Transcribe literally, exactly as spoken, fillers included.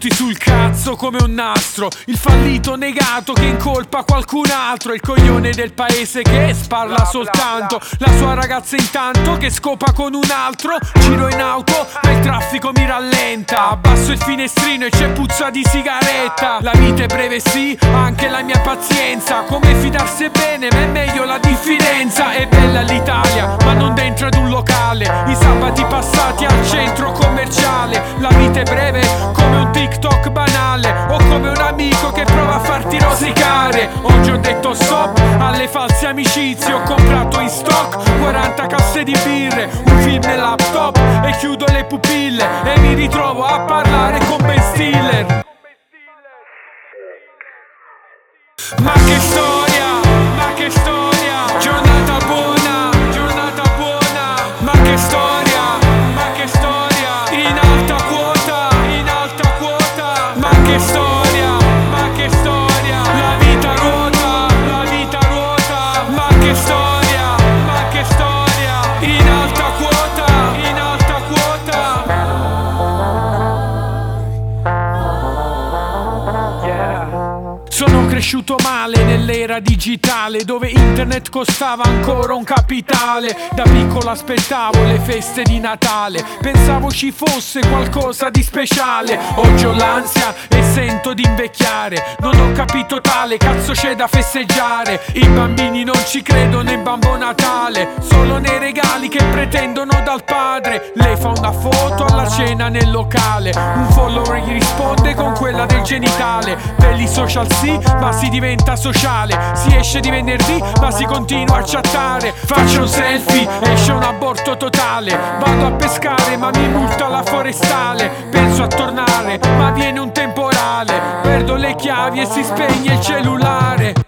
tutti sul cazzo come un nastro, il fallito negato che incolpa qualcun altro, il coglione del paese che sparla soltanto, la sua ragazza intanto che scopa con un altro. Giro in auto ma il traffico mi rallenta, abbasso il finestrino e c'è puzza di sigaretta. La vita è breve sì, anche la mia pazienza, come fidarsi è bene ma è meglio la diffidenza. È bella l'Italia ma non dentro ad un locale, i sabati passati al centro commerciale. La vita è breve come un TikTok banale o come un amico che prova a farti rosicare. Oggi ho detto stop alle false amicizie, ho comprato in stock quaranta casse di birre, un film e laptop e chiudo le pupille e mi ritrovo a parlare con Ben Stiller. Ma che storia, ma che storia, giornata buona, giornata buona. Ma che storia, ma che storia, in alta quota, in alta quota. Ma che storia, ma che storia, la vita ruota, la vita ruota. Ma che storia, ma che storia, in alta quota, in alta quota. Sono cresciuto male nell'era digitale, dove internet costava ancora un capitale. Da piccolo aspettavo le feste di Natale, pensavo ci fosse qualcosa di speciale. Oggi ho l'ansia e sento di invecchiare, non ho capito tale, cazzo c'è da festeggiare. I bambini non ci credono nel Babbo Natale, solo nei regali che pretendono dal padre. Lei fa una foto alla cena nel locale, un follower gli risponde con quella del genitale. Per i social sì, ma si diventa sociale, si esce di venerdì ma si continua a chattare. Faccio un selfie, esce un aborto totale, vado a pescare ma mi multa la forestale. Penso a tornare ma viene un temporale, perdo le chiavi e si spegne il cellulare.